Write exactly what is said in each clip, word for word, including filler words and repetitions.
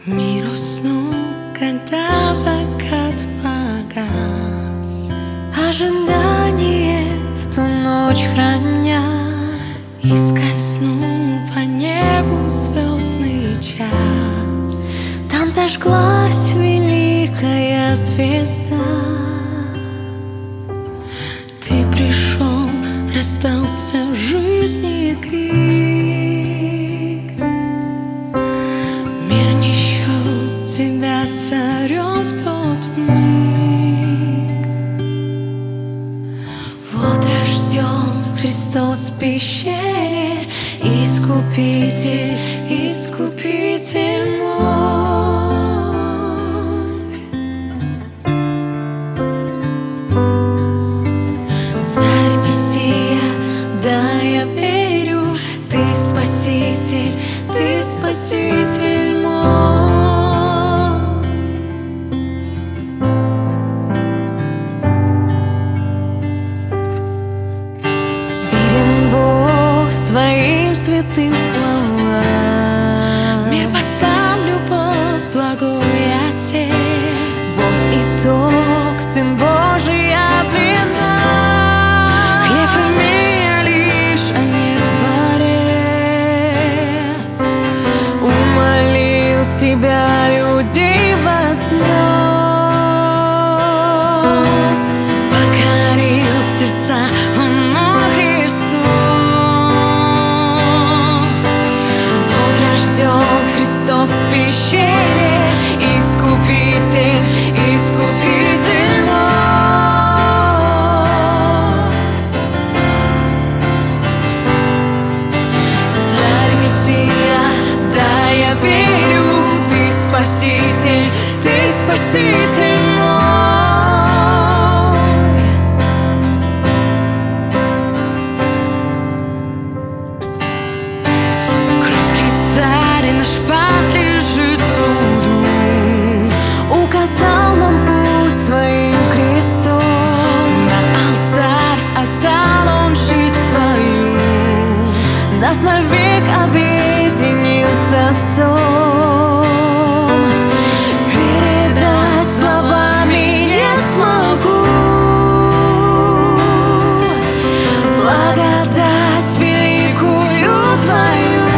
Мир уснул, когда закат погас, ожидание в ту ночь храня, и скользнул по небу звездный час. Там зажглась великая звезда. Ты пришел, раздался в жизни крик. Мир не счел тебя царем в тот миг. Вот рожден Христос в пещере, Искупитель, Искупитель мой. Царь Мессия, да, я верю, Ты Спаситель, Ты Спаситель мой. Верен Бог своим святым словам, мир поставлю под благой Отец. Вот итог, Сын Божий явлена. Хлеб имея лишь, а не Творец, умолил себя людей вознес, покорил сердца Он мой Христос. Вот рожден Христос в пещере, Искупитель, Искупитель мой. Царь Мессия, да, я верю, Ты Спаситель, Ты Спаситель мой. Кроткий царь наш подлежит суду, указал нам путь своим крестом. На алтарь отдал Он жизнь свою, нас навек объединил с Отцом. Передать словами не смогу благодать великую Твою.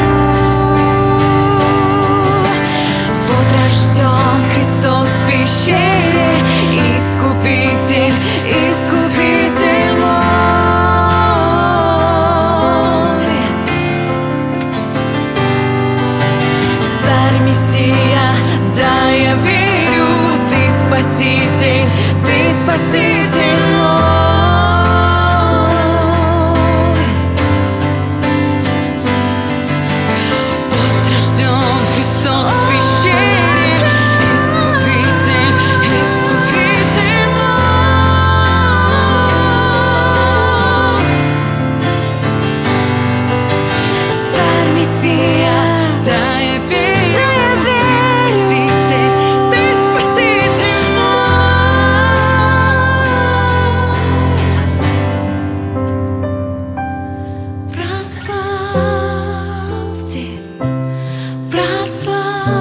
Вот рожден Христос в пещере, Искупитель, Искупитель мой. Царь Мессия, да, я верю, Ты Спаситель, Ты Спаситель мой. Вот рожден Христос в пещере, Искупитель, Искупитель мой. Царь Мессия, да, я верю, Спаситель, Ты Спаситель мой. Прославьте, прославьте.